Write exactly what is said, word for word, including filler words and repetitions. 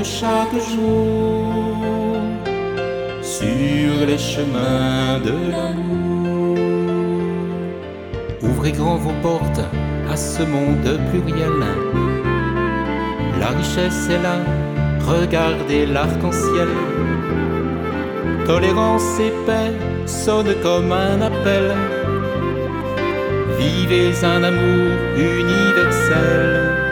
chaque jour sur les chemins de l'amour. Ouvrez grand vos portes à ce monde pluriel. La richesse est là, regardez l'arc-en-ciel. Tolérance et paix sonnent comme un appel. Vivez un amour universel.